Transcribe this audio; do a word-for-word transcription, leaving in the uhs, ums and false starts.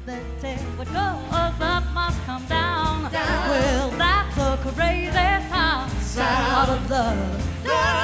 They say what goes up must come down. down. Well, that's a crazy town. Out of love.